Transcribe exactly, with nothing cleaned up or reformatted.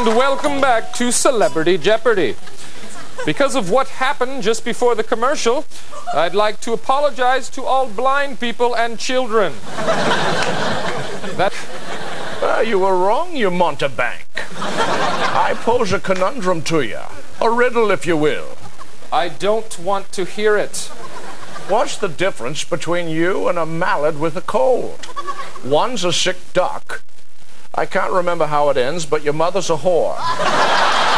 And welcome back to Celebrity Jeopardy! Because of what happened just before the commercial, I'd like to apologize to all blind people and children. That... Uh, you were wrong, you mountebank. I pose a conundrum to you. A riddle, if you will. I don't want to hear it. What's the difference between you and a mallard with a cold? One's a sick duck. I can't remember how it ends, but your mother's a whore.